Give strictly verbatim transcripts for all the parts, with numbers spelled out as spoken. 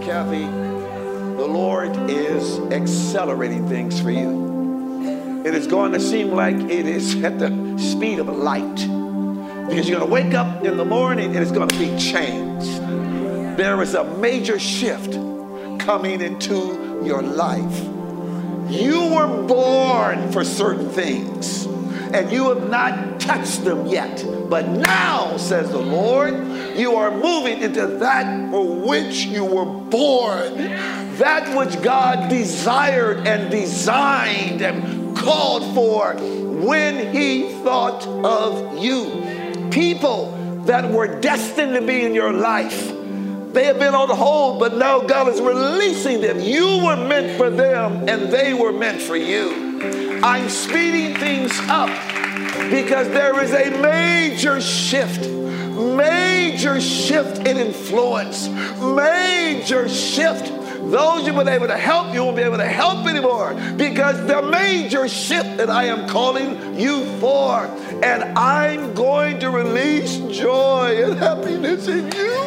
Kathy, the Lord is accelerating things for you. It is going to seem like it is at the speed of light, because you're going to wake up in the morning and it's going to be changed. There is a major shift coming into your life. You were born for certain things, and you have not touched them yet. But now, says the Lord, you are moving into that for which you were born, that which God desired and designed and called for when he thought of you. People that were destined to be in your life, they have been on hold, but now God is releasing them. You were meant for them, and they were meant for you. I'm speeding things up because there is a major shift, major shift in influence, major shift. Those who've been able to help you won't be able to help anymore, because the major shift that I am calling you for, and I'm going to release joy and happiness in you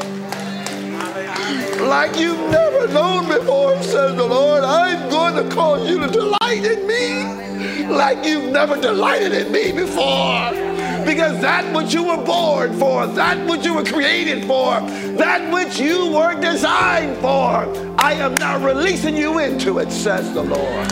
like you've never known before, says the Lord. I'm going to cause you to delight in me like you've never delighted in me before. Because that which you were born for, that which you were created for, that which you were designed for, I am now releasing you into it, says the Lord.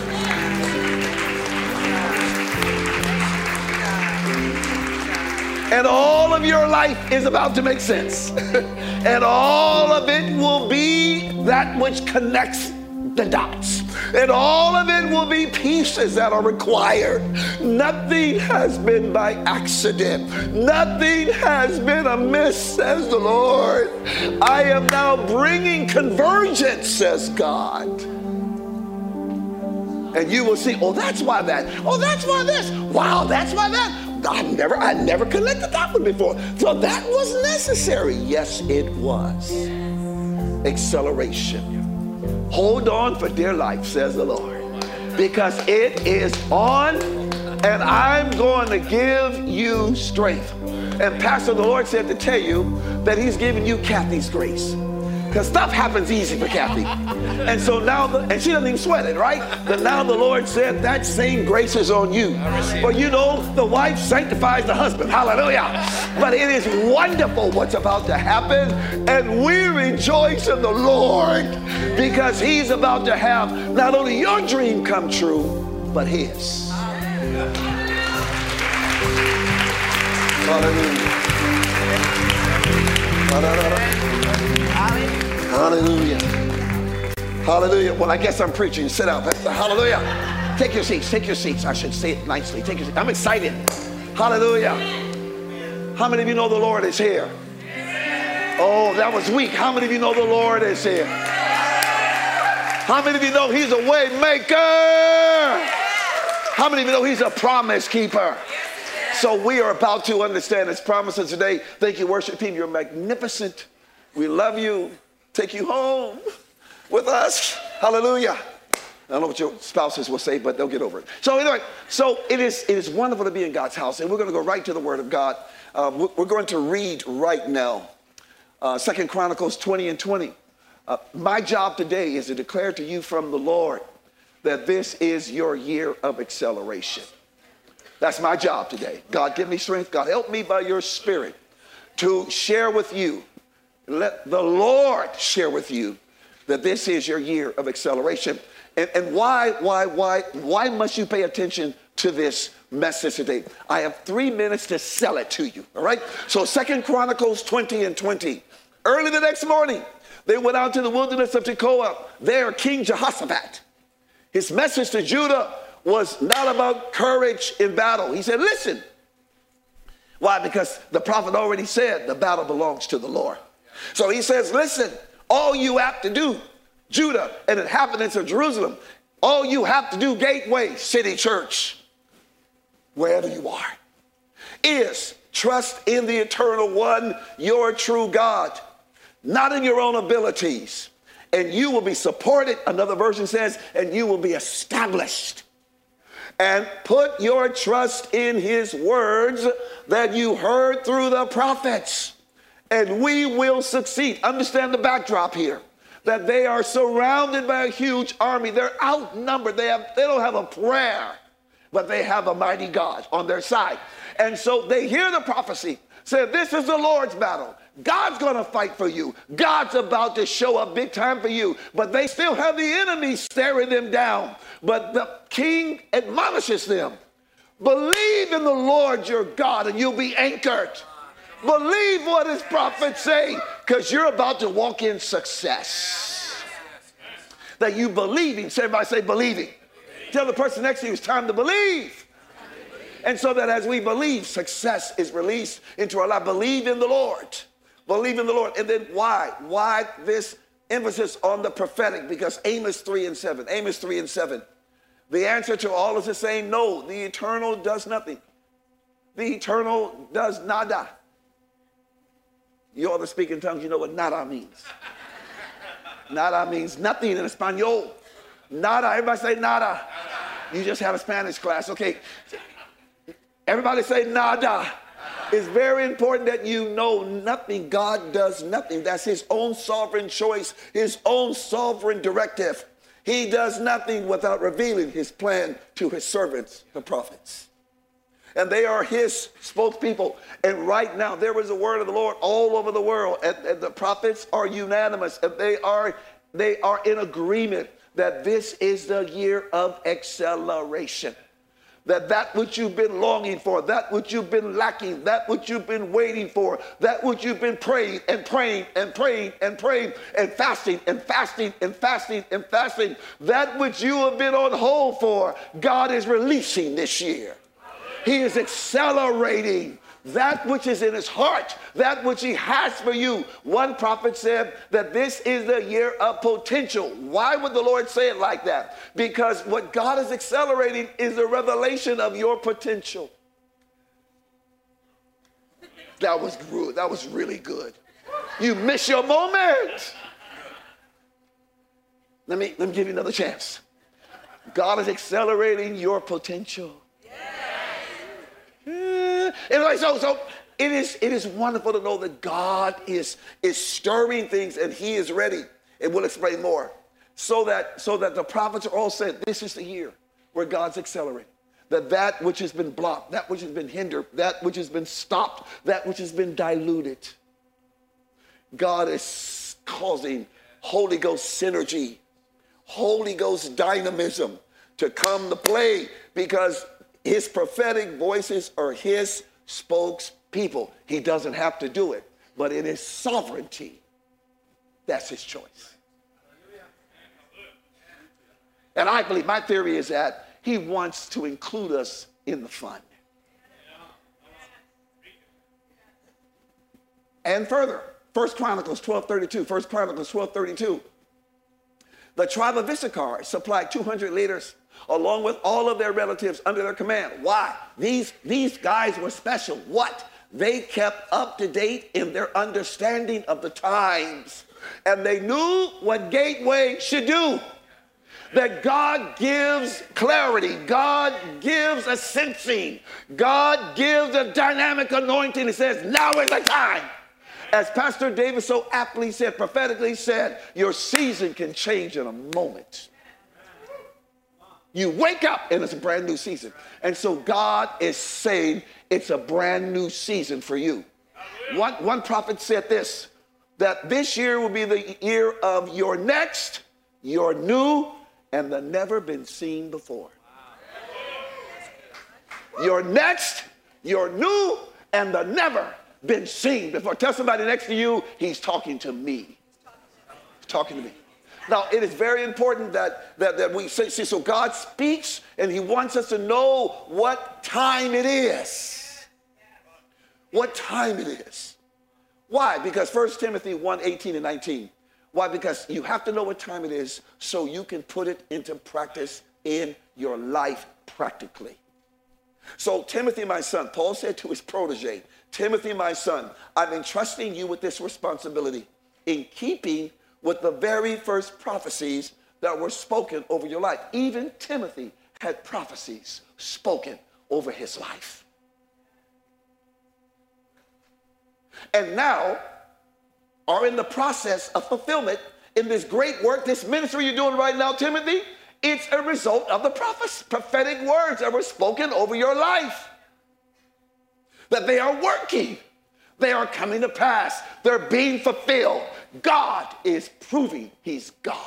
And all of your life is about to make sense. And all of it will be that which connects the dots. And all of it will be pieces that are required. Nothing has been by accident. Nothing has been amiss, says the Lord. I am now bringing convergence, says God. And you will see, oh, that's why that. Oh, that's why this. Wow, that's why that. I never, I never connected that one before. So that was necessary. Yes, it was. Acceleration. Hold on for dear life, says the Lord, because it is on, and I'm going to give you strength. And Pastor, the Lord said to tell you that he's giving you Kathy's grace, because stuff happens easy for Kathy. And so now, the, and she doesn't even sweat it, right? But now the Lord said that same grace is on you. But you know, the wife sanctifies the husband. Hallelujah. But it is wonderful what's about to happen. And we rejoice in the Lord, because he's about to have not only your dream come true, but his. Hallelujah. Hallelujah. Hallelujah. Hallelujah. Well, I guess I'm preaching. Sit down. Hallelujah. Take your seats. Take your seats. I should say it nicely. Take your seats. I'm excited. Hallelujah. How many of you know the Lord is here? Oh, that was weak. How many of you know the Lord is here? How many of you know he's a way maker? How many of you know he's a promise keeper? So we are about to understand his promises today. Thank you, worship team. You're magnificent. We love you. Take you home with us. Hallelujah. I don't know what your spouses will say, but they'll get over it. So anyway, so it is, it is wonderful to be in God's house, and we're going to go right to the Word of God. Um, we're going to read right now, uh, Second Chronicles twenty and twenty. Uh, my job today is to declare to you from the Lord that this is your year of acceleration. That's my job today. God, give me strength. God, help me by your Spirit to share with you. Let the Lord share with you that this is your year of acceleration. And, and why, why, why, why must you pay attention to this message today? I have three minutes to sell it to you, all right? So Second Chronicles twenty and twenty. Early the next morning, they went out to the wilderness of Tekoa. There, King Jehoshaphat, his message to Judah was not about courage in battle. He said, listen. Why? Because the prophet already said the battle belongs to the Lord. So he says, listen, all you have to do, Judah and inhabitants of Jerusalem, all you have to do, Gateway City Church, wherever you are, is trust in the eternal one, your true God, not in your own abilities. And you will be supported, another version says, and you will be established. And put your trust in his words that you heard through the prophets, and we will succeed. Understand the backdrop here. that they are surrounded by a huge army. They're outnumbered. They have, they don't have a prayer, but they have a mighty God on their side. And so they hear the prophecy, say, this is the Lord's battle. God's going to fight for you. God's about to show up big time for you. But they still have the enemy staring them down. But the king admonishes them. Believe in the Lord your God and you'll be anchored. Believe what his prophets say, because you're about to walk in success. That you believing. So everybody say believing. Tell the person next to you it's time to believe. And so that as we believe, success is released into our life. Believe in the Lord. Believe in the Lord. And then why? Why this emphasis on the prophetic? Because Amos three and seven. Amos three and seven. The answer to all is the same. No, the eternal does nothing. The eternal does nada. You all that speak in tongues, you know what nada means. Nada means nothing in Espanol. Nada, everybody say nada. You just had a Spanish class. Okay. Everybody say nada. It's very important that you know nothing. God does nothing. That's his own sovereign choice, his own sovereign directive. He does nothing without revealing his plan to his servants, the prophets. And they are his spokespeople. And right now, there is a word of the Lord all over the world. And, and the prophets are unanimous. And they are, they are in agreement that this is the year of acceleration. That that which you've been longing for, that which you've been lacking, that which you've been waiting for, that which you've been praying and praying and praying and praying and fasting and fasting and fasting and fasting, that which you have been on hold for, God is releasing this year. He is accelerating that which is in his heart, that which he has for you. One prophet said that this is the year of potential. Why would the Lord say it like that? Because what God is accelerating is the revelation of your potential. That was good. That was really good. You miss your moment. Let me, let me give you another chance. God is accelerating your potential. And like so, so it is it is wonderful to know that God is is stirring things and he is ready. And we'll explain more. So that so that the prophets are all said, this is the year where God's accelerating. That that which has been blocked, that which has been hindered, that which has been stopped, that which has been diluted. God is causing Holy Ghost synergy, Holy Ghost dynamism to come to play, because his prophetic voices are his spokespeople. He doesn't have to do it, but in his sovereignty, that's his choice. And I believe, my theory is that he wants to include us in the fun. And further, First Chronicles twelve thirty-two, First Chronicles twelve thirty-two. The tribe of Issachar supplied two hundred leaders along with all of their relatives under their command. Why? These, these guys were special. What? They kept up to date in their understanding of the times. And they knew what Gateway should do. That God gives clarity. God gives a sensing. God gives a dynamic anointing. He says, now is the time. As Pastor David so aptly said, prophetically said, your season can change in a moment. You wake up and it's a brand new season. And so God is saying it's a brand new season for you. One, one prophet said this, that this year will be the year of your next, your new, and the never been seen before. Your next, your new, and the never been seen before. Tell somebody next to you, he's talking to me. He's talking to me. Now, it is very important that, that, that we say, see, so God speaks and he wants us to know what time it is. What time it is. Why? Because First Timothy one, eighteen and nineteen. Why? Because you have to know what time it is so you can put it into practice in your life practically. So Timothy, my son, Paul said to his protege, Timothy, my son, I'm entrusting you with this responsibility in keeping with the very first prophecies that were spoken over your life. Even Timothy had prophecies spoken over his life. And now are in the process of fulfillment in this great work, this ministry you're doing right now, Timothy, it's a result of the prophets, prophetic words that were spoken over your life. That they are working. They are coming to pass. They're being fulfilled. God is proving he's God.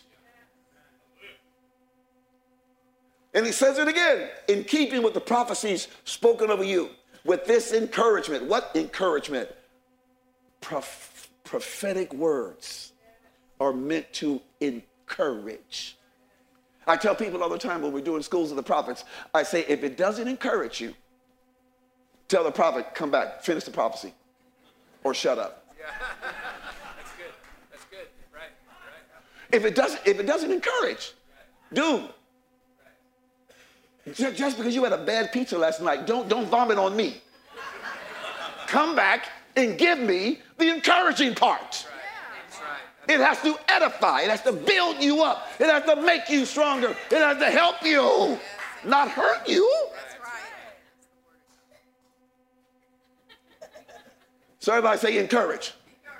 And he says it again, in keeping with the prophecies spoken over you, with this encouragement. What encouragement? Proph- prophetic words are meant to encourage. I tell people all the time when we're doing schools of the prophets, I say, if it doesn't encourage you, tell the prophet, come back, finish the prophecy, or shut up. Yeah. That's good. That's good. Right. Right. If it doesn't, if it doesn't encourage, dude, just, just because you had a bad pizza last night, don't, don't vomit on me. Come back and give me the encouraging part. It has to edify. It has to build you up. It has to make you stronger. It has to help you, not hurt you. So everybody say encourage.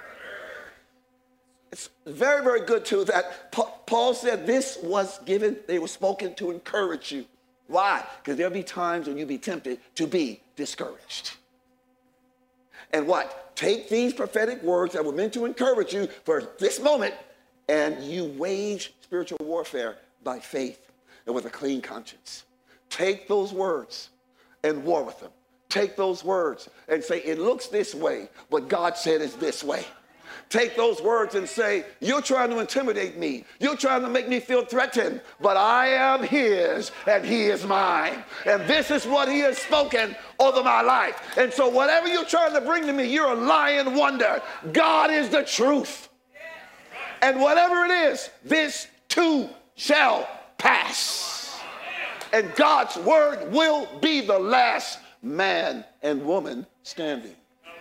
It's very, very good too that Paul said this was given, they were spoken to encourage you. Why? Because there'll be times when you'll be tempted to be discouraged. And what? Take these prophetic words that were meant to encourage you for this moment, and you wage spiritual warfare by faith and with a clean conscience. Take those words and war with them. Take those words and say, it looks this way, but God said it's this way. Take those words and say, you're trying to intimidate me. You're trying to make me feel threatened, but I am his and he is mine. And this is what he has spoken over my life. And so whatever you're trying to bring to me, you're a lying wonder. God is the truth. And whatever it is, this too shall pass. And God's word will be the last man and woman standing.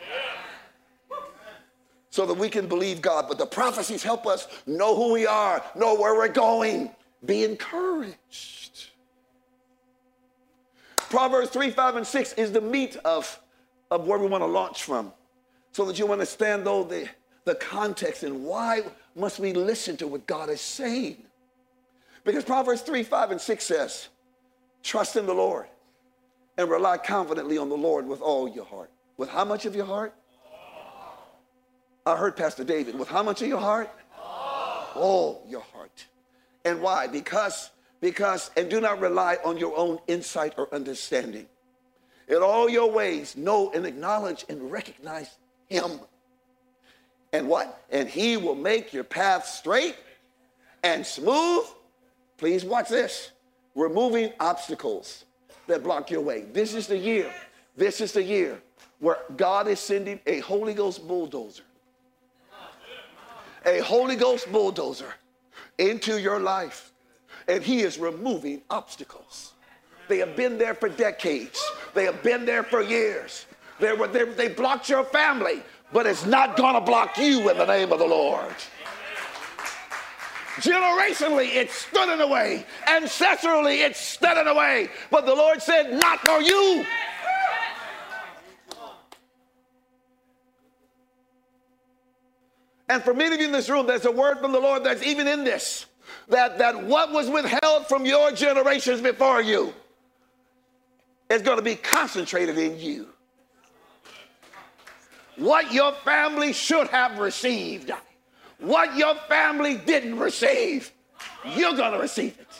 So that we can believe God. But the prophecies help us know who we are, know where we're going. Be encouraged. Proverbs three, five, and six is the meat of, of where we want to launch from. So that you understand, though, the, the context and why must we listen to what God is saying. Because Proverbs three, five, and six says, trust in the Lord and rely confidently on the Lord with all your heart. With how much of your heart? I heard Pastor David, with how much of your heart? All, all your heart. And why? Because, because, and do not rely on your own insight or understanding. In all your ways, know and acknowledge and recognize him. And what? And he will make your path straight and smooth. Please watch this. Removing obstacles that block your way. This is the year. This is the year where God is sending a Holy Ghost bulldozer. A Holy Ghost bulldozer into your life. And he is removing obstacles. They have been there for decades. They have been there for years. They, were, they, they blocked your family, but it's not going to block you in the name of the Lord. Generationally, it stood in the way. Ancestrally, it stood in the way. But the Lord said, not for you. And for many of you in this room, there's a word from the Lord that's even in this. That, that what was withheld from your generations before you is going to be concentrated in you. What your family should have received, what your family didn't receive, you're going to receive it.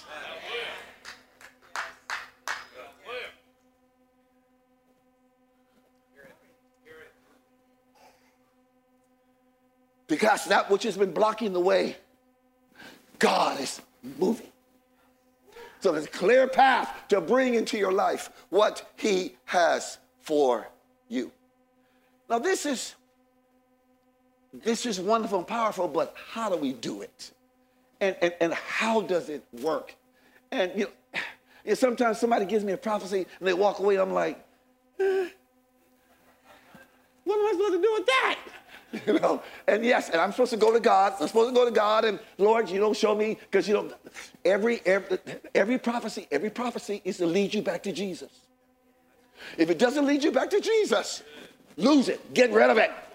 Because that which has been blocking the way, God is moving. So there's a clear path to bring into your life what he has for you. Now this is, this is wonderful and powerful, but how do we do it? And, and, and how does it work? And you know, you know, sometimes somebody gives me a prophecy and they walk away, I'm like, eh, what am I supposed to do with that? You know, and yes, and I'm supposed to go to God. I'm supposed to go to God and Lord, you don't show me, because you know, every, every every prophecy, every prophecy is to lead you back to Jesus. If it doesn't lead you back to Jesus, lose it, get rid of it.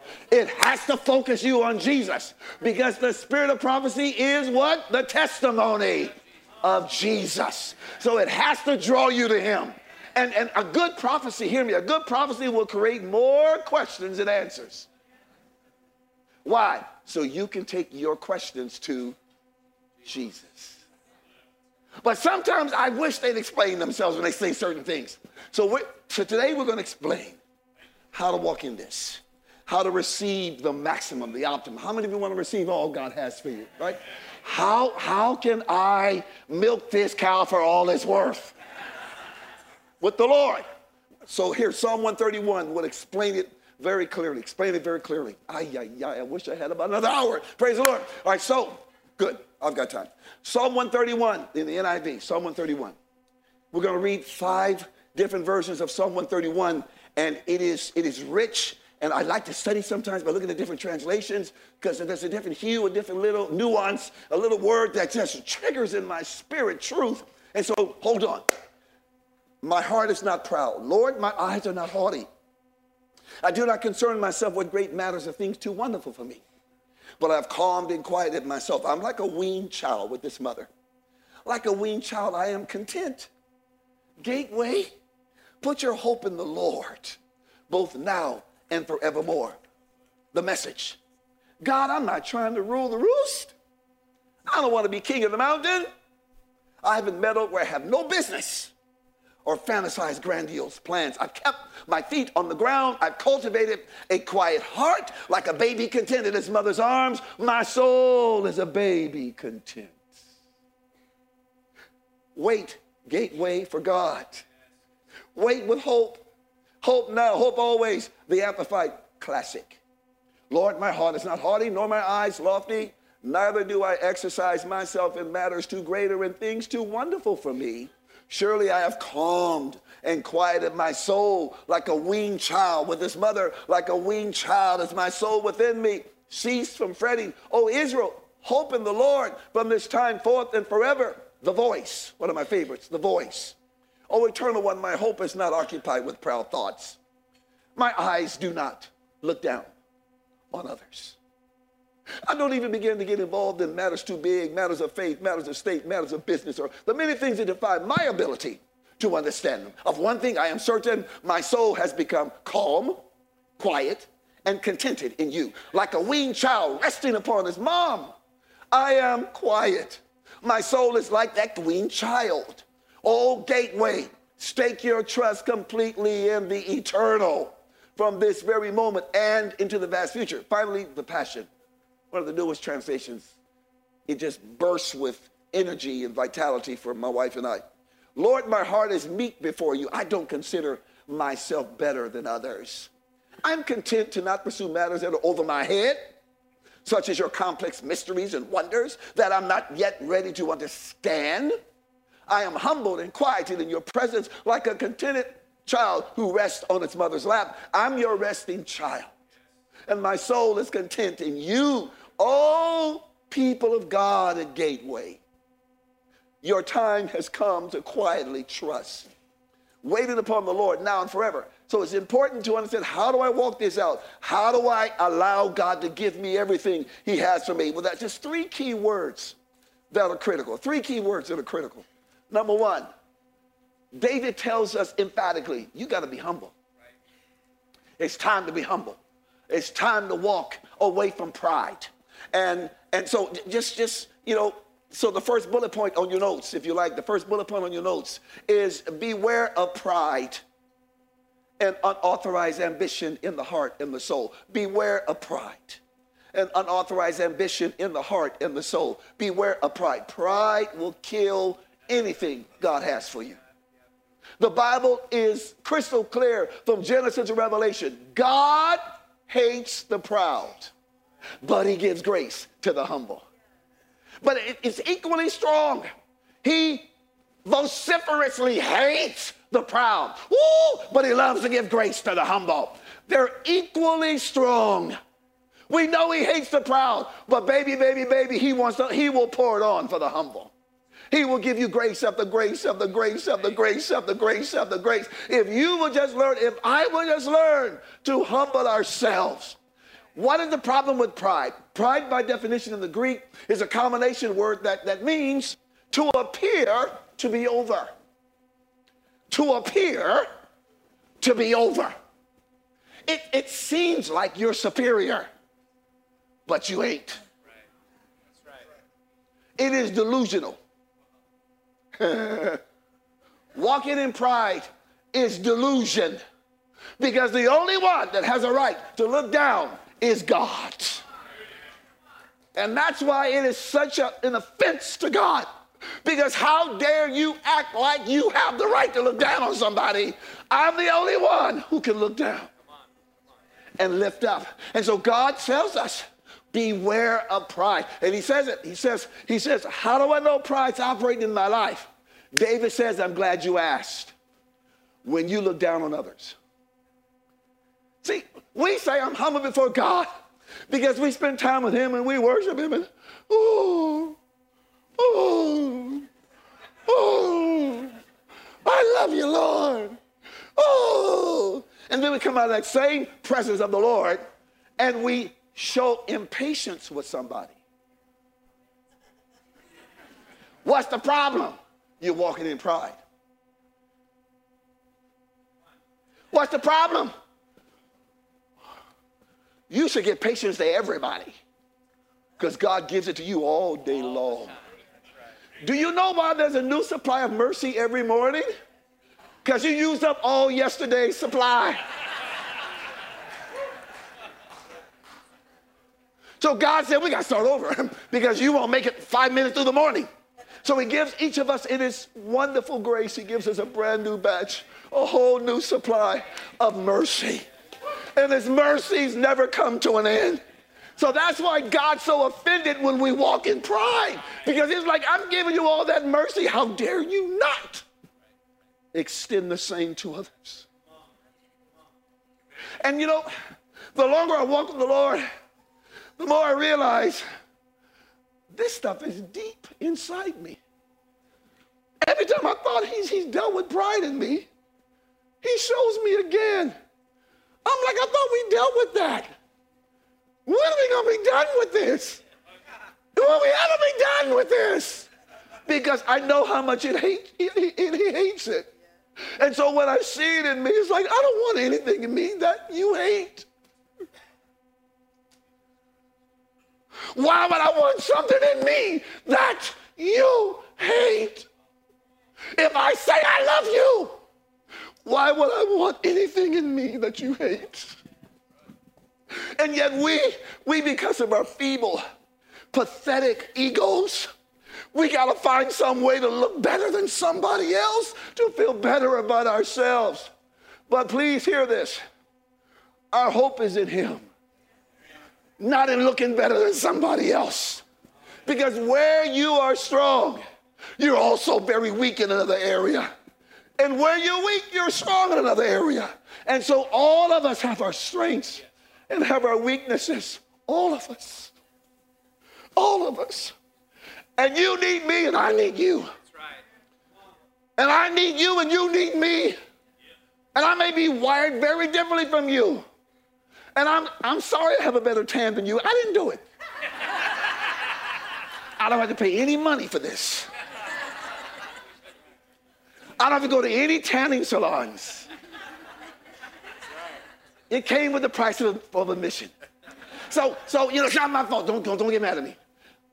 It has to focus you on Jesus, because the spirit of prophecy is what? The testimony of Jesus. So it has to draw you to him. And, and a good prophecy, hear me, a good prophecy will create more questions than answers. Why? So you can take your questions to Jesus. But sometimes I wish they'd explain themselves when they say certain things. So, we're, so today we're going to explain how to walk in this, how to receive the maximum, the optimum. How many of you want to receive all God has for you, right? How, how can I milk this cow for all it's worth? With the Lord. So here, Psalm one thirty-one will explain it very clearly. Explain it very clearly. Ay, ay, ay, I wish I had about another hour. Praise the Lord. All right, so, good. I've got time. Psalm one thirty-one in the N I V, Psalm one thirty-one. We're going to read five different versions of Psalm one thirty-one, and it is, it is rich. And I like to study sometimes by looking at different translations, because there's a different hue, a different little nuance, a little word that just triggers in my spirit truth. And so, hold on. My heart is not proud. Lord, my eyes are not haughty. I do not concern myself with great matters of things too wonderful for me. But I've calmed and quieted myself. I'm like a weaned child with this mother. Like a weaned child, I am content. Gateway, put your hope in the Lord, both now and forevermore. The Message. God, I'm not trying to rule the roost. I don't want to be king of the mountain. I haven't meddled where I have no business, or fantasize grandiose plans. I've kept my feet on the ground. I've cultivated a quiet heart, like a baby content in his mother's arms. My soul is a baby content. Wait, gateway for God. Wait with hope. Hope now, hope always. The Amplified Classic. Lord, my heart is not haughty, nor my eyes lofty. Neither do I exercise myself in matters too great or in things too wonderful for me. Surely I have calmed and quieted my soul like a weaned child with his mother. Like a weaned child is my soul within me. Cease from fretting. O Israel, hope in the Lord from this time forth and forever. The Voice, one of my favorites, The Voice. O Eternal One, my hope is not occupied with proud thoughts. My eyes do not look down on others. I don't even begin to get involved in matters too big, matters of faith, matters of state, matters of business, or the many things that defy my ability to understand them. Of one thing I am certain, my soul has become calm, quiet, and contented in you. Like a weaned child resting upon his mom, I am quiet. My soul is like that weaned child. Oh, gateway, stake your trust completely in the eternal from this very moment and into the vast future. Finally, the Passion. One of the newest translations. It just bursts with energy and vitality for my wife and I. Lord, my heart is meek before you. I don't consider myself better than others. I'm content to not pursue matters that are over my head, such as your complex mysteries and wonders that I'm not yet ready to understand. I am humbled and quieted in your presence like a contented child who rests on its mother's lap. I'm your resting child, and my soul is content in you. Oh, people of God at Gateway, your time has come to quietly trust, waiting upon the Lord now and forever. So it's important to understand, how do I walk this out? How do I allow God to give me everything he has for me? Well, that's just three key words that are critical. Three key words that are critical. Number one, David tells us emphatically, you got to be humble. It's time to be humble. It's time to walk away from pride. And and so just, just, you know, so the first bullet point on your notes, if you like, the first bullet point on your notes is beware of pride and unauthorized ambition in the heart and the soul. Beware of pride and unauthorized ambition in the heart and the soul. Beware of pride. Pride will kill anything God has for you. The Bible is crystal clear from Genesis to Revelation. God hates the proud, but he gives grace to the humble. But it's equally strong. He vociferously hates the proud, woo, but he loves to give grace to the humble. They're equally strong. We know he hates the proud, but baby, baby, baby, he wants to, he will pour it on for the humble. He will give you grace after grace after grace after grace after grace after grace. If you will just learn, if I will just learn to humble ourselves What is the problem with pride? Pride, by definition in the Greek, is a combination word that, that means to appear to be over. To appear to be over. It, it seems like you're superior, but you ain't. Right. That's right. It is delusional. Walking in pride is delusion, because the only one that has a right to look down is God. And that's why it is such a, an offense to God, because how dare you act like you have the right to look down on somebody? I'm the only one who can look down and lift up. And so God tells us, beware of pride. And he says it, he says, he says, how do I know pride's operating in my life? David says, I'm glad you asked. When you look down on others. See, we say I'm humble before God because we spend time with him and we worship him and, oh, oh, oh, I love you, Lord. Oh, and then we come out of that same presence of the Lord and we show impatience with somebody. What's the problem? You're walking in pride. What's the problem? You should give patience to everybody because God gives it to you all day long. Do you know why there's a new supply of mercy every morning? Because you used up all yesterday's supply. So God said, we got to start over because you won't make it five minutes through the morning. So he gives each of us in his wonderful grace, he gives us a brand new batch, a whole new supply of mercy. And his mercies never come to an end. So that's why God's so offended when we walk in pride. Because he's like, I'm giving you all that mercy. How dare you not extend the same to others? And you know, the longer I walk with the Lord, the more I realize this stuff is deep inside me. Every time I thought he's, he's dealt with pride in me, he shows me again. I'm like, I thought we dealt with that. When are we going to be done with this? When are we ever be done with this? Because I know how much it hate, he, he, he hates it. And so when I see it in me, it's like, I don't want anything in me that you hate. Why would I want something in me that you hate? If I say I love you, why would I want anything in me that you hate? And yet we, we because of our feeble, pathetic egos, we got to find some way to look better than somebody else, to feel better about ourselves. But please hear this. Our hope is in him, not in looking better than somebody else. Because where you are strong, you're also very weak in another area. And where you're weak, you're strong in another area. And so all of us have our strengths and have our weaknesses. All of us. All of us. And you need me and I need you. That's right. And I need you and you need me. And I may be wired very differently from you. And I'm, I'm sorry I have a better tan than you. I didn't do it. I don't have to pay any money for this. I don't have to go to any tanning salons. It came with the price of, of admission. So, so, you know, it's not my fault. Don't, don't, don't get mad at me.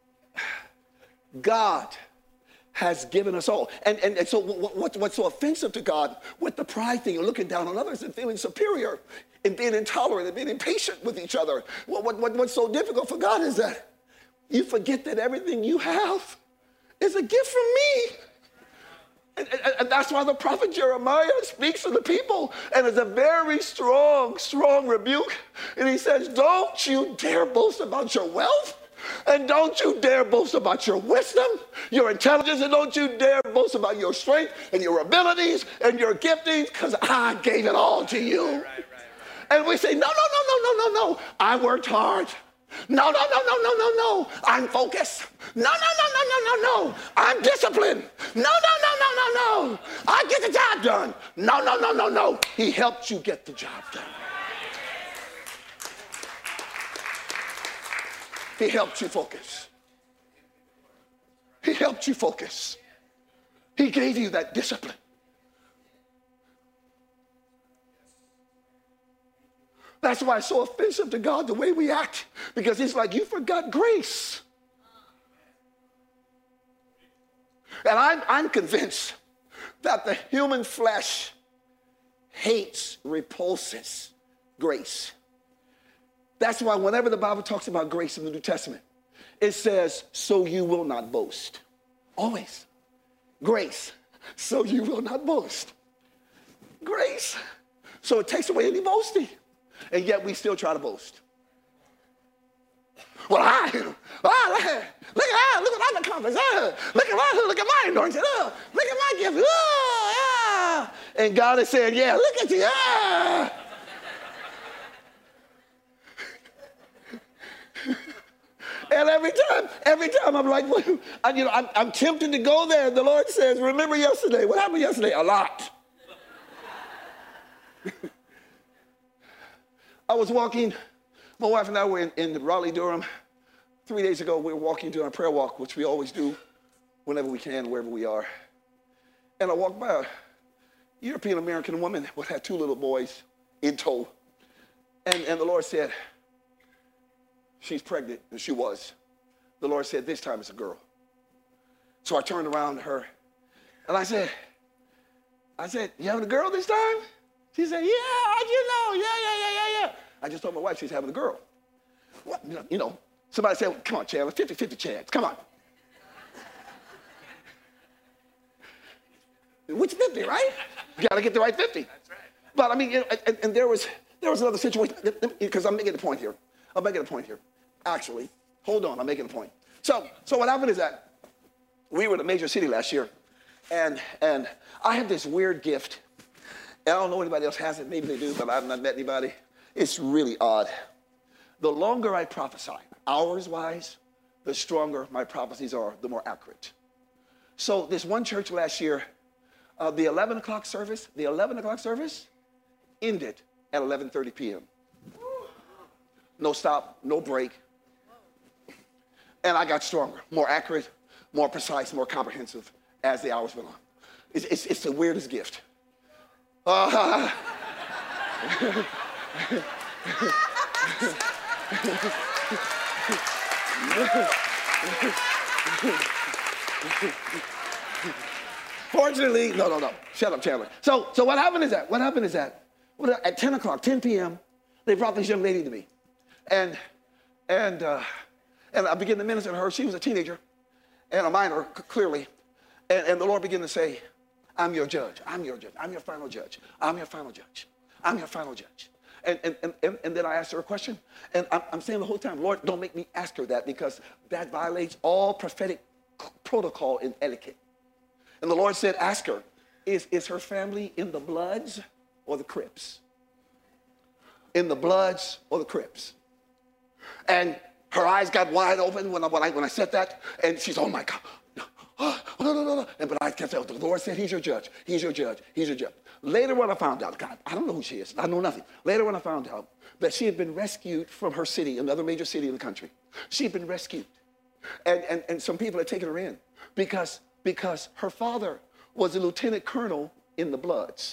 God has given us all. And, and, and so what, what, what's so offensive to God with the pride thing, and looking down on others and feeling superior and being intolerant and being impatient with each other, what, what, what, what's so difficult for God is that you forget that everything you have is a gift from me. And, and, and that's why the prophet Jeremiah speaks to the people, and it's a very strong, strong rebuke. And he says, don't you dare boast about your wealth, and don't you dare boast about your wisdom, your intelligence, and don't you dare boast about your strength and your abilities and your giftings, because I gave it all to you. Right, right, right. And we say, no, no, no, no, no, no, no. I worked hard. No, no, no, no, no, no, no. I'm focused. No, no, no, no, no, no, no. I'm disciplined. No, no, no, no, no, no. I get the job done. No, no, no, no, no. He helped you get the job done. He helped you focus. He helped you focus. He gave you that discipline. That's why it's so offensive to God the way we act, because it's like you forgot grace. And I'm, I'm convinced that the human flesh hates, repulses grace. That's why whenever the Bible talks about grace in the New Testament, it says, so you will not boast. Always. Grace, so you will not boast. Grace, so it takes away any boasting. And yet we still try to boast. Well, I, oh, look at, look at that, look what I've accomplished. Uh, look at my, look at my anointing. Uh, look at my gift. Uh, yeah. And God is saying, yeah, look at you. Uh. And every time, every time I'm like, well, I, you know, I'm, I'm tempted to go there. The Lord says, remember yesterday. What happened yesterday? A lot. I was walking, my wife and I were in, in Raleigh, Durham. Three days ago, we were walking doing a prayer walk, which we always do whenever we can, wherever we are. And I walked by a European-American woman who had two little boys in tow. And, and the Lord said, she's pregnant, and she was. The Lord said, this time it's a girl. So I turned around to her, and I said, I said, you having a girl this time? She said, yeah, how'd you know? Yeah, yeah, yeah, yeah, yeah. I just told my wife she's having a girl. What? You know, somebody said, well, come on, Chandler, fifty fifty chance, come on. Which fifty, right? You got to get the right fifty. That's right. But I mean, you know, and, and there was there was another situation, because I'm making a point here. I'm making a point here. Actually, hold on, I'm making a point. So, so what happened is that we were in a major city last year, and and I have this weird gift. And I don't know anybody else has it. Maybe they do, but I've not met anybody. It's really odd. The longer I prophesy, hours-wise, the stronger my prophecies are, the more accurate. So this one church last year, uh, the eleven o'clock service, the eleven o'clock service ended at eleven thirty p.m. No stop, no break. And I got stronger, more accurate, more precise, more comprehensive as the hours went on. It's, it's, it's the weirdest gift. Uh, Fortunately, no, no, no. Shut up, Chandler. So, so what happened is that, what happened is that, at ten o'clock, ten p.m., they brought this young lady to me. And, and, uh, and I began to minister to her. She was a teenager and a minor, clearly. And, and the Lord began to say, I'm your judge. I'm your judge. I'm your final judge. I'm your final judge. I'm your final judge. And, and, and, and then I asked her a question. And I'm, I'm saying the whole time, Lord, don't make me ask her that, because that violates all prophetic protocol and etiquette. And the Lord said, ask her, is, is her family in the Bloods or the Crips? In the Bloods or the Crips? And her eyes got wide open when I, when I, when I said that. And she's, oh my God. Oh, no, no, no, no. And, but I kept saying, the Lord said, he's your judge. He's your judge. He's your judge. Later when I found out, God, I don't know who she is. I know nothing. Later when I found out that she had been rescued from her city, another major city in the country. She had been rescued. And, and, and some people had taken her in because, because her father was a lieutenant colonel in the Bloods.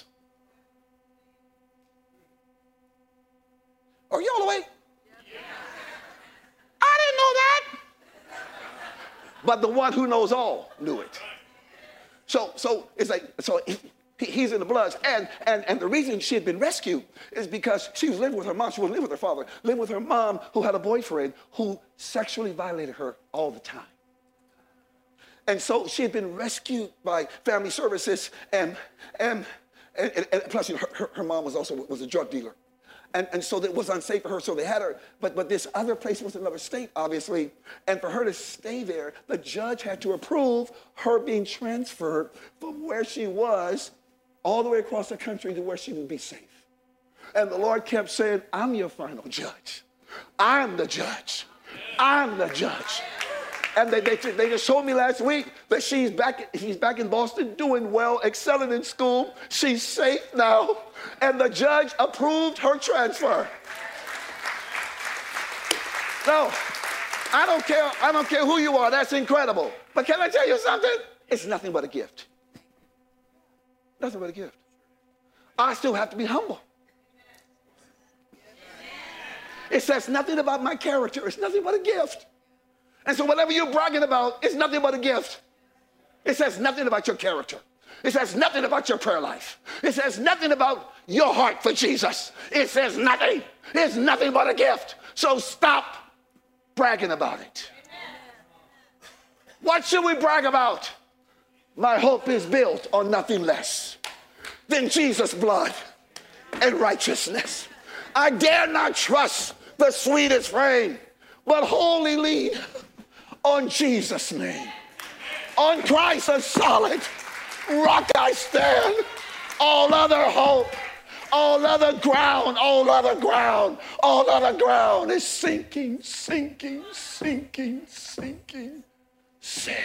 Are you all awake? Yeah. I didn't know that. But the one who knows all knew it. So, so it's like, so he, he's in the Bloods. And, and, and the reason she had been rescued is because she was living with her mom. She wasn't living with her father. Living with her mom, who had a boyfriend who sexually violated her all the time. And so she had been rescued by family services. And, and, and, and, and plus, you know, her, her mom was also was a drug dealer. And, and so it was unsafe for her, so they had her. But, but this other place was another state, obviously. And for her to stay there, the judge had to approve her being transferred from where she was all the way across the country to where she would be safe. And the Lord kept saying, I'm your final judge. I'm the judge. I'm the judge. And they, they, they just showed me last week that she's back, she's back in Boston doing well, excelling in school. She's safe now. And the judge approved her transfer. So I don't care. I don't care who you are. That's incredible. But can I tell you something? It's nothing but a gift. Nothing but a gift. I still have to be humble. It says nothing about my character. It's nothing but a gift. And so whatever you're bragging about, it's nothing but a gift. It says nothing about your character. It says nothing about your prayer life. It says nothing about your heart for Jesus. It says nothing. It's nothing but a gift. So stop bragging about it. What should we brag about? My hope is built on nothing less than Jesus' blood and righteousness. I dare not trust the sweetest frame, but wholly lean on Jesus' name. On Christ a solid rock I stand. All other hope, all other ground, all other ground, all other ground is sinking, sinking, sinking, sinking sand.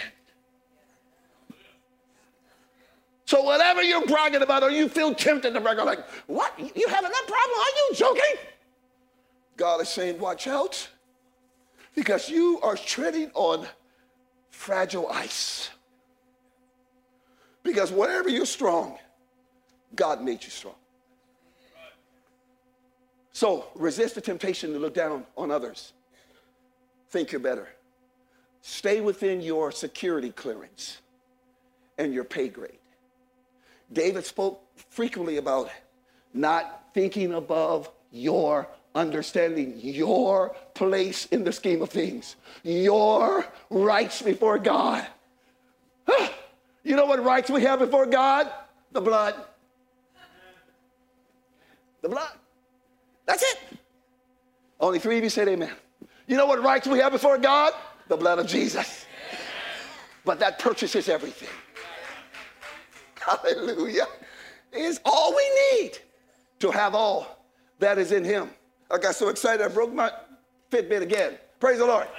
So whatever you're bragging about or you feel tempted to brag, like, what? You having that problem? Are you joking? God is saying, watch out, because you are treading on fragile ice. Because wherever you're strong, God made you strong. So resist the temptation to look down on others. Think you're better. Stay within your security clearance and your pay grade. David spoke frequently about not thinking above your understanding, your place in the scheme of things, your rights before God. You know what rights we have before God? The blood. The blood. That's it. Only three of you said amen. You know what rights we have before God? The blood of Jesus. But that purchases everything. Hallelujah. It's all we need to have all that is in him. I got so excited I broke my Fitbit again. Praise the Lord.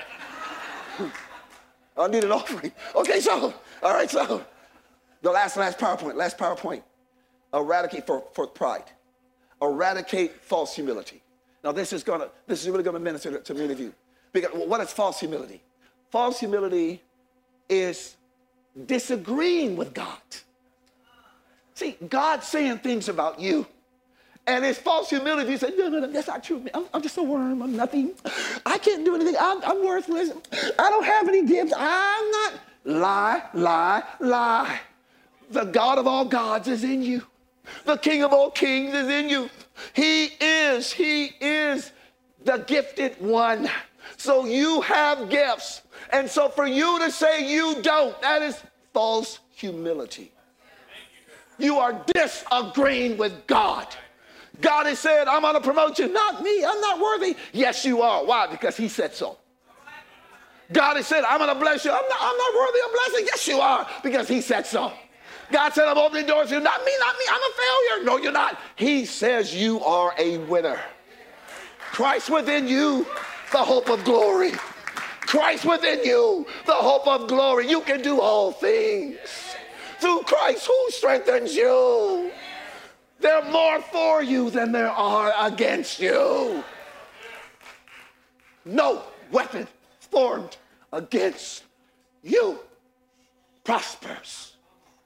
I need an offering. Okay, so, all right, so the last, last PowerPoint, last PowerPoint. Eradicate for, for pride. Eradicate false humility. Now this is gonna, this is really gonna minister to, to many of you. Because what is false humility? False humility is disagreeing with God. See, God's saying things about you. And it's false humility. You say, no, no, no, that's not true. I'm, I'm just a worm. I'm nothing. I can't do anything. I'm, I'm worthless. I don't have any gifts. I'm not. Lie, lie, lie. The God of all gods is in you. The King of all kings is in you. He is, he is the gifted one. So you have gifts. And so for you to say you don't, that is false humility. You are disagreeing with God. God has said, I'm going to promote you. Not me. I'm not worthy. Yes, you are. Why? Because he said so. God has said, I'm going to bless you. I'm not, I'm not worthy of blessing. Yes, you are. Because he said so. God said, I'm opening doors for you. Not me, not me. I'm a failure. No, you're not. He says you are a winner. Christ within you, the hope of glory. Christ within you, the hope of glory. You can do all things through Christ who strengthens you. There are more for you than there are against you. No weapon formed against you prospers.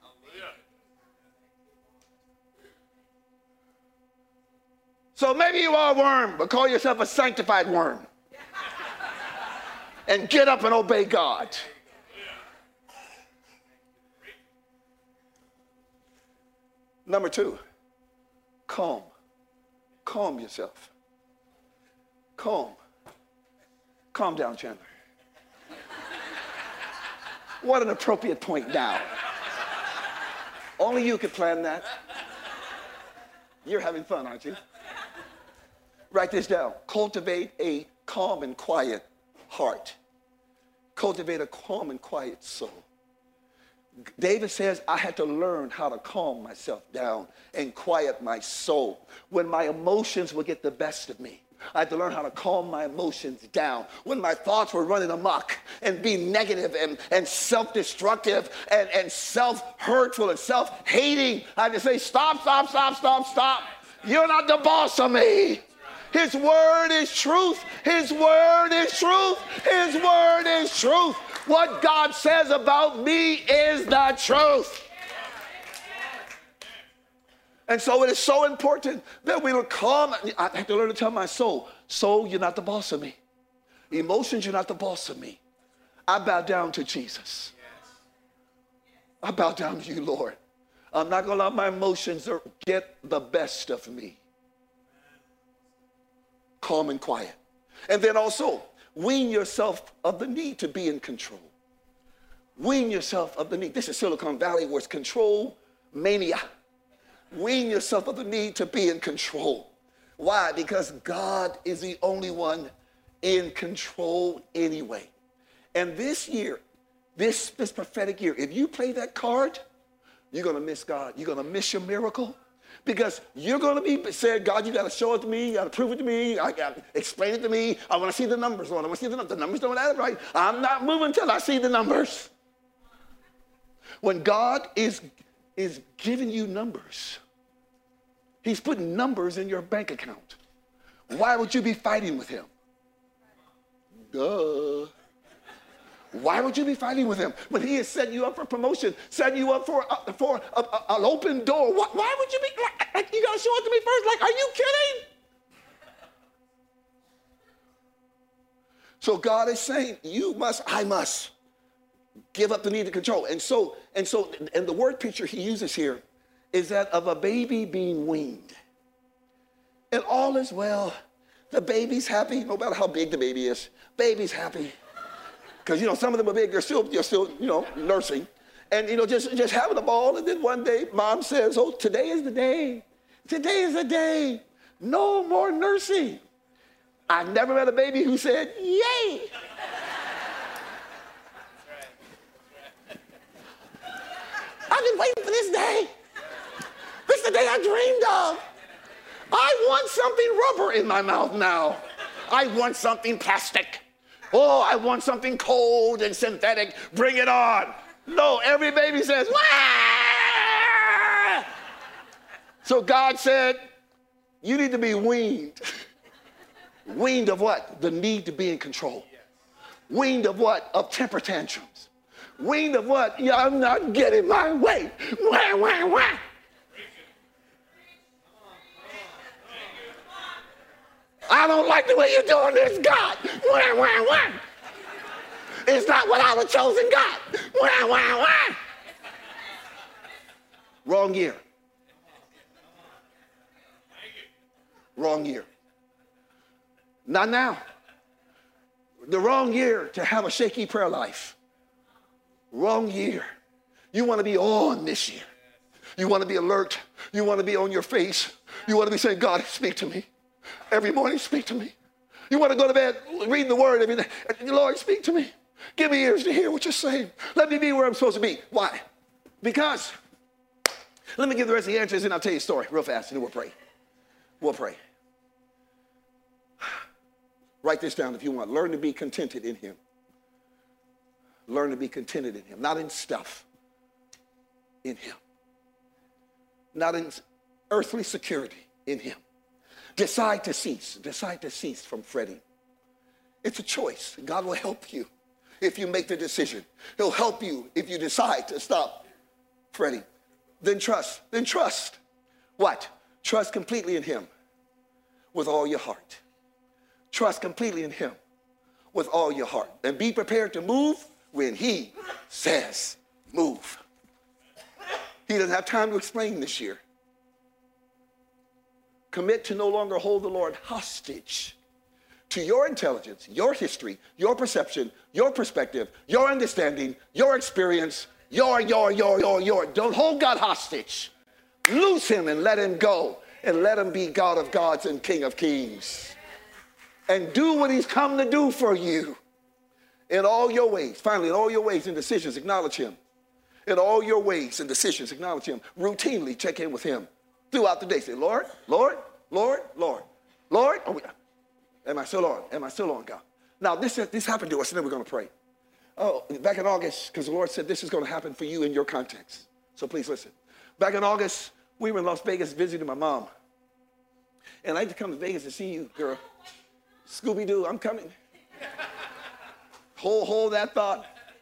So maybe you are a worm, but call yourself a sanctified worm. And get up and obey God. Number two, calm. Calm yourself. Calm. Calm down, Chandler. What an appropriate point now. Only you could plan that. You're having fun, aren't you? Write this down. Cultivate a calm and quiet heart. Cultivate a calm and quiet soul. David says, I had to learn how to calm myself down and quiet my soul. When my emotions would get the best of me, I had to learn how to calm my emotions down. When my thoughts were running amok and being negative and, and self-destructive and, and self-hurtful and self-hating, I had to say, stop, stop, stop, stop, stop. You're not the boss of me. His word is truth. His word is truth. His word is truth. What God says about me is the truth. And so it is so important that we will calm. I have to learn to tell my soul, soul, you're not the boss of me. Emotions, you're not the boss of me. I bow down to Jesus. I bow down to you, Lord. I'm not going to allow my emotions to get the best of me. Calm and quiet. And then also, wean yourself of the need to be in control. Wean yourself of the need. This is Silicon Valley where it's control mania. Wean yourself of the need to be in control. Why? Because God is the only one in control anyway. And this year, this, this prophetic year, if you play that card, you're going to miss God. You're going to miss your miracle. Because you're going to be saying, God, you got to show it to me. You got to prove it to me. I got to explain it to me. I want to see the numbers, Lord. I want to see the numbers. The numbers don't add up right. I'm not moving until I see the numbers. When God is is giving you numbers. He's putting numbers in your bank account. Why would you be fighting with him? Duh. Why would you be fighting with him when he has set you up for promotion, set you up for, uh, for a, a, an open door? Why, why would you be, like, like, you got to show it to me first? Like, are you kidding? So God is saying, you must, I must give up the need to control. And so, and so, and the word picture he uses here is that of a baby being weaned. And all is well. The baby's happy, no matter how big the baby is. Baby's happy. Because, you know, some of them are big, they're still, they're still, you know, nursing. And, you know, just, just having a ball. And then one day, mom says, oh, today is the day. Today is the day. No more nursing. I never met a baby who said, yay. I've been waiting for this day. This is the day I dreamed of. I want something rubber in my mouth now. I want something plastic. Oh, I want something cold and synthetic. Bring it on. No, every baby says, wah! So God said, you need to be weaned. Weaned of what? The need to be in control. Weaned of what? Of temper tantrums. Weaned of what? Yeah, I'm not getting my way. Wah, wah, wah. I don't like the way you're doing this, God. Wah, wah, wah. It's not what I was chosen, God. Wah, wah, wah. Wrong year. Wrong year. Not now. The wrong year to have a shaky prayer life. Wrong year. You want to be on this year. You want to be alert. You want to be on your face. You want to be saying, God, speak to me. Every morning, speak to me. You want to go to bed reading the word every day. Lord, speak to me. Give me ears to hear what you're saying. Let me be where I'm supposed to be. Why? Because, let me give the rest of the answers and I'll tell you a story real fast and then we'll pray. We'll pray. Write this down if you want. Learn to be contented in him. Learn to be contented in him. Not in stuff. In him. Not in earthly security. In him. Decide to cease. Decide to cease from fretting. It's a choice. God will help you if you make the decision. He'll help you if you decide to stop fretting. Then trust. Then trust. What? Trust completely in him with all your heart. Trust completely in him with all your heart. And be prepared to move when he says move. He doesn't have time to explain this year. Commit to no longer hold the Lord hostage to your intelligence, your history, your perception, your perspective, your understanding, your experience, your, your, your, your, your. Don't hold God hostage. Loose him and let him go and let him be God of gods and King of kings. And do what he's come to do for you in all your ways. Finally, in all your ways and decisions, acknowledge him. In all your ways and decisions, acknowledge him. Routinely check in with him. Throughout the day, say, Lord, Lord, Lord, Lord, Lord. Oh, am I still on? Am I still on, God? Now, this, this happened to us, and then we're going to pray. Oh, back in August, because the Lord said this is going to happen for you in your context. So please listen. Back in August, we were in Las Vegas visiting my mom. And I'd like to come to Vegas to see you, girl. Scooby-Doo, I'm coming. Hold, hold that thought.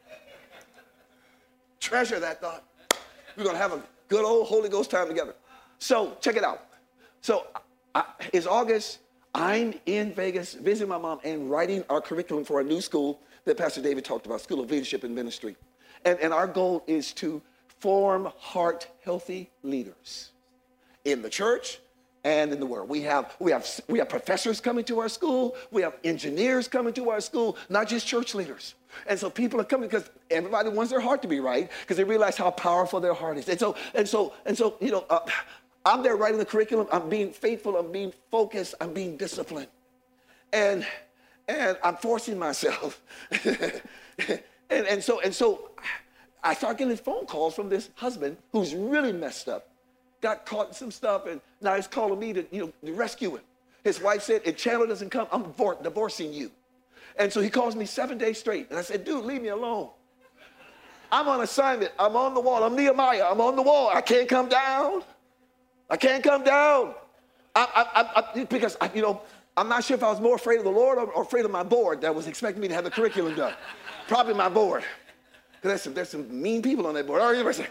Treasure that thought. We're going to have a good old Holy Ghost time together. So check it out. So I, it's August. I'm in Vegas visiting my mom and writing our curriculum for our new school that Pastor David talked about, School of Leadership and Ministry. And, and our goal is to form heart-healthy leaders in the church and in the world. We have, we, have, we have professors coming to our school. We have engineers coming to our school, not just church leaders. And so people are coming because everybody wants their heart to be right because they realize how powerful their heart is. And so, and so, and so, you know, uh, I'm there writing the curriculum. I'm being faithful. I'm being focused. I'm being disciplined. And, and I'm forcing myself. and, and so, and so I start getting phone calls from this husband who's really messed up. Got caught in some stuff, and now he's calling me to, you know, to rescue him. His wife said, if Chandler doesn't come, I'm divor- divorcing you. And so he calls me seven days straight. And I said, dude, leave me alone. I'm on assignment. I'm on the wall. I'm Nehemiah. I'm on the wall. I can't come down. I can't come down. I, I, I, I, because, I, you know, I'm not sure if I was more afraid of the Lord or, or afraid of my board that was expecting me to have the curriculum done. Probably my board. Because there's some, there's some mean people on that board.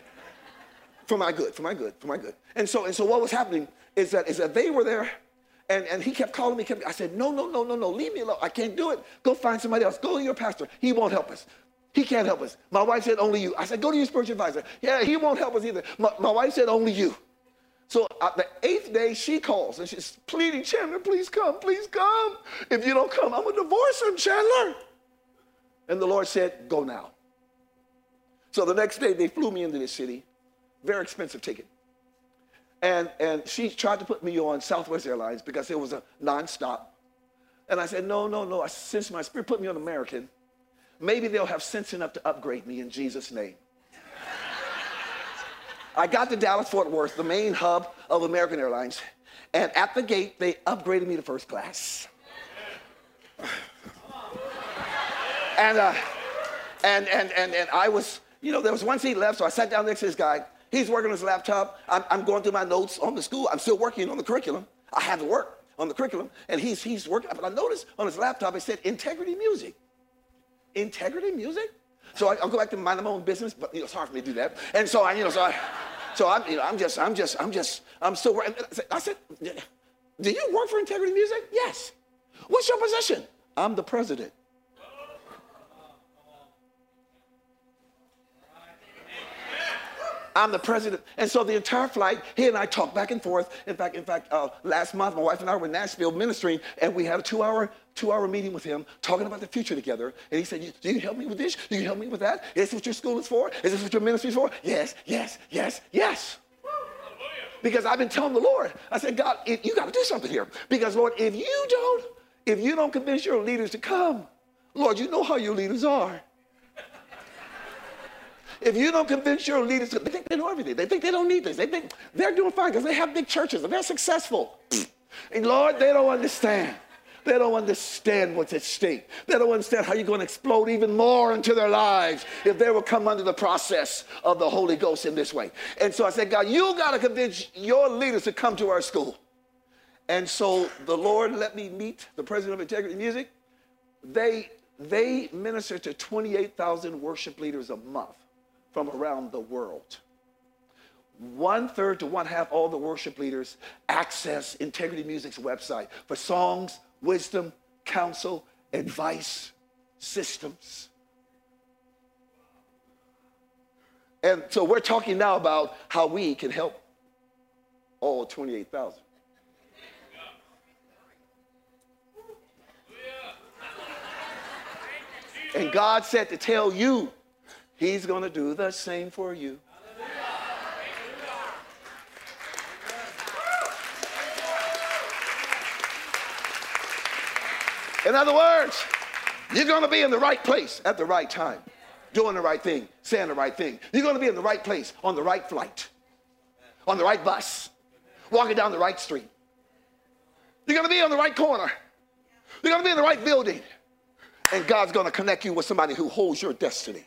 For my good, for my good, for my good. And so, and so what was happening is that, is that they were there, and, and he kept calling me. Kept, I said, no, no, no, no, no, leave me alone. I can't do it. Go find somebody else. Go to your pastor. He won't help us. He can't help us. My wife said, only you. I said, go to your spiritual advisor. Yeah, he won't help us either. My, my wife said, only you. So uh, the eighth day, she calls, and she's pleading, Chandler, please come, please come. If you don't come, I'm going to divorce him, Chandler. And the Lord said, go now. So the next day, they flew me into this city. Very expensive ticket. And, and she tried to put me on Southwest Airlines because it was a nonstop. And I said, no, no, no. I sense my spirit put me on American. Maybe they'll have sense enough to upgrade me in Jesus' name. I got to Dallas-Fort Worth, the main hub of American Airlines. And at the gate, they upgraded me to first class. and, uh, and, and, and, and I was, you know, there was one seat left, so I sat down next to this guy. He's working on his laptop. I'm, I'm going through my notes on the school. I'm still working on the curriculum. I have to work on the curriculum. And he's, he's working. But I noticed on his laptop, it said integrity music. Integrity music? So I, I'll go back to mind my own business, but you know, it's hard for me to do that. And so I, you know, so I, so I'm, you know, I'm just, I'm just, I'm just, I'm still working. I said, do you work for Integrity Music? Yes. What's your position? I'm the president. I'm the president. And so the entire flight, he and I talked back and forth. In fact, in fact, uh, last month, my wife and I were in Nashville ministering, and we had a two-hour, two-hour meeting with him, talking about the future together. And he said, do you help me with this? Do you help me with that? Is this what your school is for? Is this what your ministry is for? Yes, yes, yes, yes. Because I've been telling the Lord, I said, God, if, you got to do something here. Because, Lord, if you don't, if you don't convince your leaders to come, Lord, you know how your leaders are. If you don't convince your leaders, they think they know everything. They think they don't need this. They think they're doing fine because they have big churches and they're successful. And Lord, they don't understand. They don't understand what's at stake. They don't understand how you're going to explode even more into their lives if they will come under the process of the Holy Ghost in this way. And so I said, God, you got to convince your leaders to come to our school. And so the Lord let me meet the president of Integrity Music. They, they minister to twenty-eight thousand worship leaders a month from around the world. One third to one half all the worship leaders access Integrity Music's website for songs, wisdom, counsel, advice, systems. And so we're talking now about how we can help all twenty-eight thousand. And God said to tell you, He's going to do the same for you. In other words, you're going to be in the right place at the right time, doing the right thing, saying the right thing. You're going to be in the right place on the right flight, on the right bus, walking down the right street. You're going to be on the right corner. You're going to be in the right building. And God's going to connect you with somebody who holds your destiny.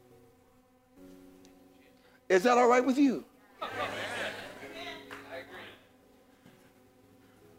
Is that all right with you?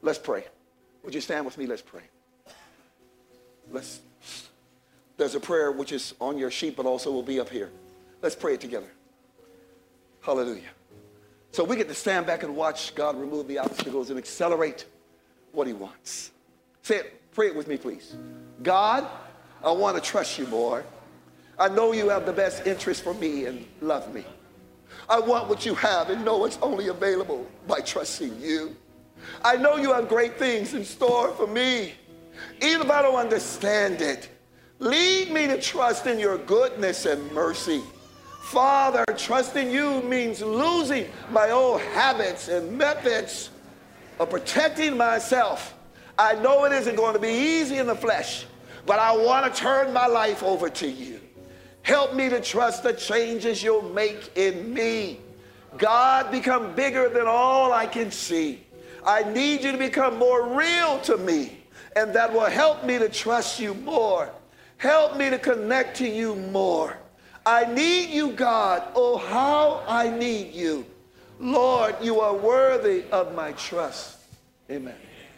Let's pray. Would you stand with me? Let's pray. Let's. There's a prayer which is on your sheet, but also will be up here. Let's pray it together. Hallelujah. So we get to stand back and watch God remove the obstacles and accelerate what he wants. Say it. Pray it with me, please. God, I want to trust you more. I know you have the best interest for me and love me. I want what you have and know it's only available by trusting you. I know you have great things in store for me. Even if I don't understand it, lead me to trust in your goodness and mercy. Father, trusting you means losing my old habits and methods of protecting myself. I know it isn't going to be easy in the flesh, but I want to turn my life over to you. Help me to trust the changes you'll make in me. God, become bigger than all I can see. I need you to become more real to me, and that will help me to trust you more. Help me to connect to you more. I need you, God. Oh, how I need you. Lord, you are worthy of my trust. Amen.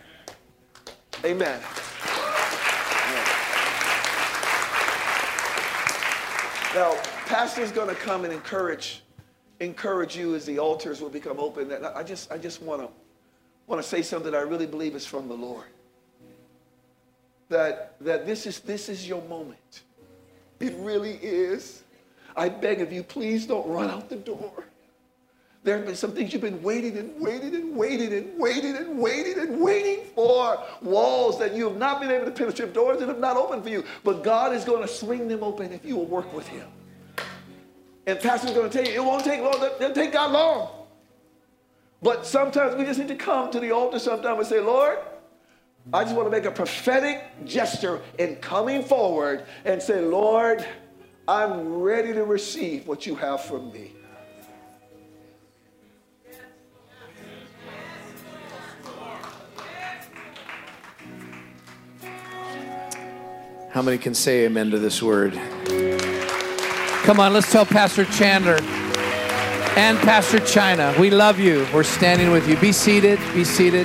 Amen. Now, Pastor's going to come and encourage, encourage you as the altars will become open. And I just, I just want to, want to say something that I really believe is from the Lord. That, that this is, this is your moment. It really is. I beg of you, please don't run out the door. There have been some things you've been waiting and waiting and waiting and waiting and waiting and waiting for. Walls that you have not been able to penetrate, doors that have not opened for you. But God is going to swing them open if you will work with him. And Pastor's going to tell you, it won't take long. It'll take God long. But sometimes we just need to come to the altar sometime and say, Lord, I just want to make a prophetic gesture in coming forward and say, Lord, I'm ready to receive what you have for me. How many can say amen to this word? Come on, let's tell Pastor Chandler and Pastor China, we love you. We're standing with you. Be seated, be seated.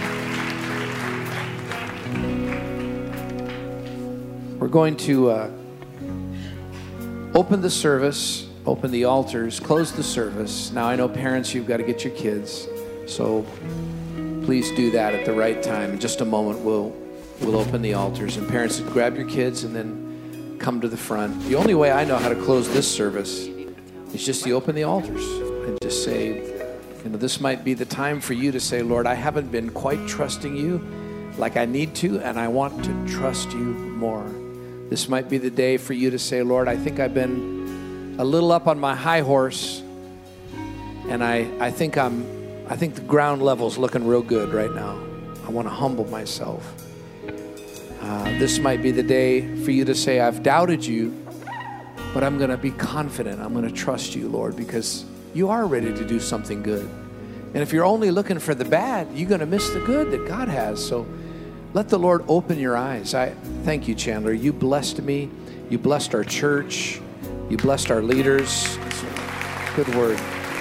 We're going to uh, open the service, open the altars, close the service. Now, I know parents, you've got to get your kids, so please do that at the right time. In just a moment, we'll We'll open the altars, and parents, grab your kids and then come to the front. The only way I know how to close this service is just to open the altars and just say, you know, this might be the time for you to say, Lord, I haven't been quite trusting you like I need to, and I want to trust you more. This might be the day for you to say, Lord, I think I've been a little up on my high horse, and I, I think I'm, I think the ground level's looking real good right now. I want to humble myself. Uh, this might be the day for you to say, I've doubted you, but I'm going to be confident. I'm going to trust you, Lord, because you are ready to do something good. And if you're only looking for the bad, you're going to miss the good that God has. So let the Lord open your eyes. I thank you, Chandler. You blessed me. You blessed our church. You blessed our leaders. Good word.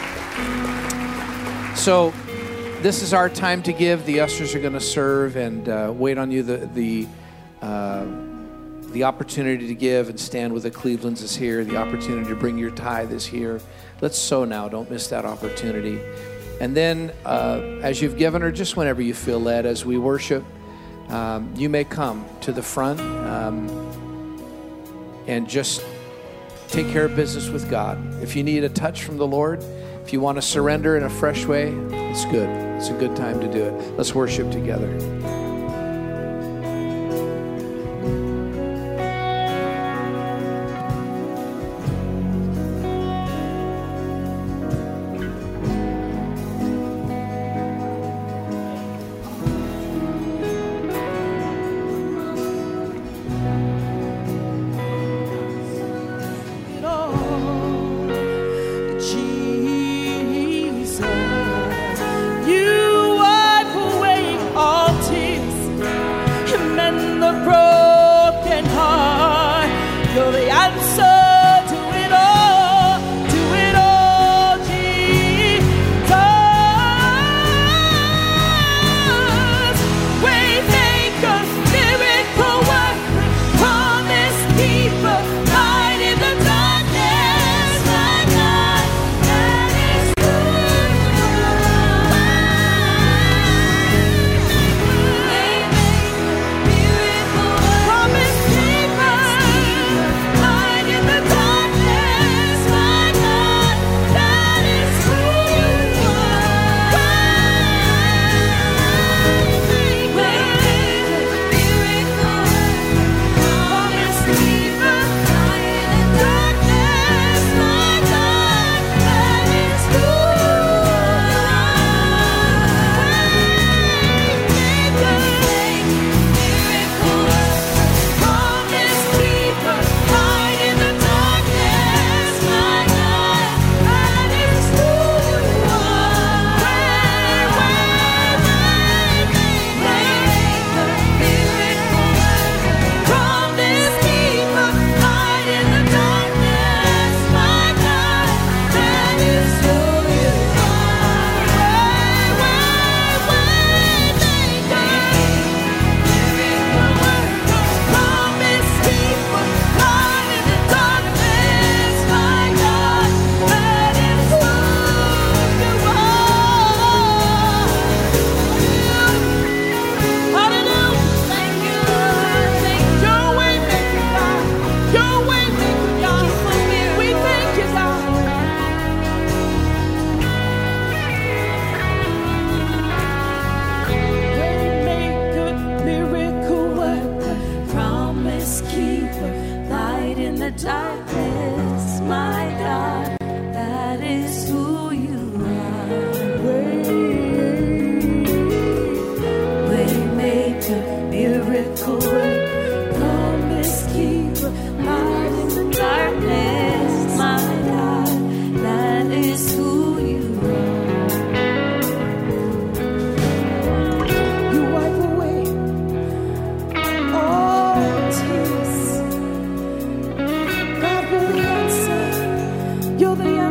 So this is our time to give. The ushers are going to serve and uh, wait on you. The, the Uh, the opportunity to give and stand with the Clevelands is here. The opportunity to bring your tithe is here. Let's sow now. Don't miss that opportunity. And then uh, as you've given, or just whenever you feel led, as we worship, um, you may come to the front um, and just take care of business with God. If you need a touch from the Lord, if you want to surrender in a fresh way, it's good. It's a good time to do it. Let's worship together. You wipe away all tears.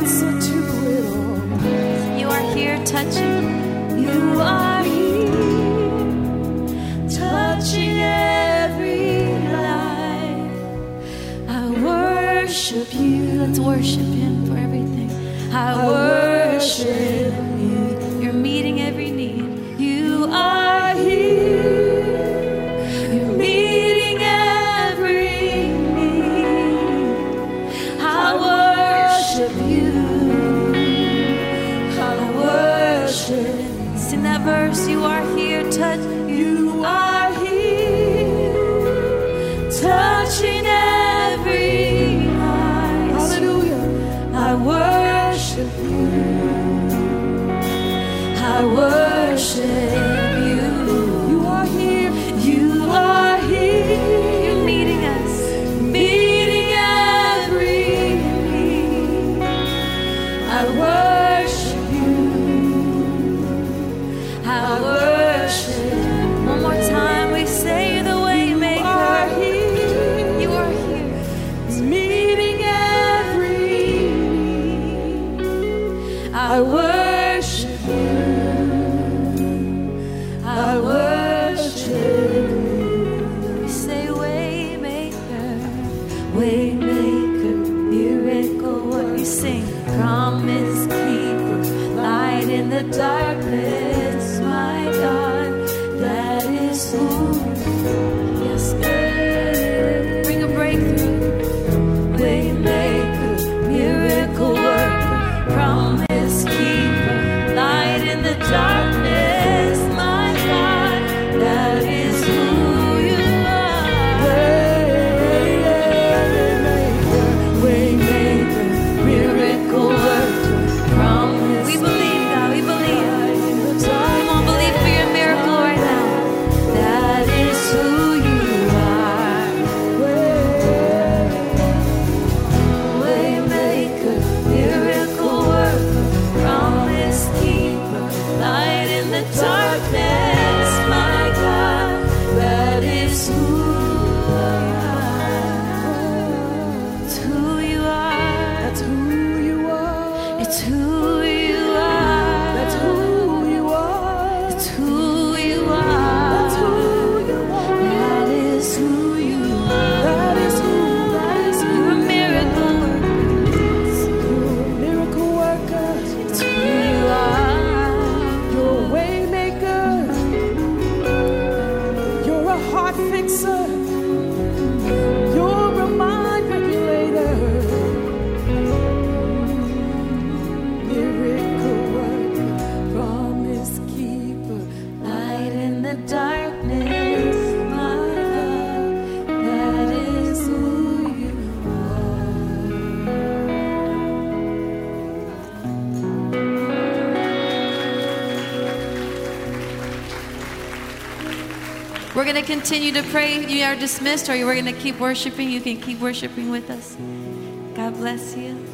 answer to it all. You are here touching. You are here touching every life. I worship you. Let's worship him for everything. I worship you. You're meeting every need. You are here. You're meeting every need. I worship you. I worship. Sing that verse. You are here, touch. You are here, touching every life. Hallelujah. I worship you. I worship you. You are here. You are here. You're meeting us, meeting every need. I worship you. I worship. One more time, we say the way you make You are here. You are here. Meeting every need. I worship you. I worship you. We say waymaker, waymaker, miracle. What you sing? Promise keeper, light in the darkness. My God, that is who. Yes, God. Bring a breakthrough. Waymaker, miracle worker, promise keeper, light in the darkness. My God, that is who you are. Waymaker, miracle worker, promise. We believe, God, we believe. Come on, believe for your miracle right now. That is who you are. Waymaker, miracle worker, promise keeper, light in the darkness. My God, that is who you are. It's who you are. That's who you are. It's who you are. That's who you are. It's who you are. That's who you are. That is who you are. That is who. That is who. You're a miracle worker. You're a miracle worker. It's who you are. You're a way maker. You're a heart fixer. You're a mind regulator. Miracle worker, promise keeper. Light in the darkness, my God, that is who you are. We're going to continue to pray. You are dismissed, or we're going to keep worshiping. You can keep worshiping with us. God bless you.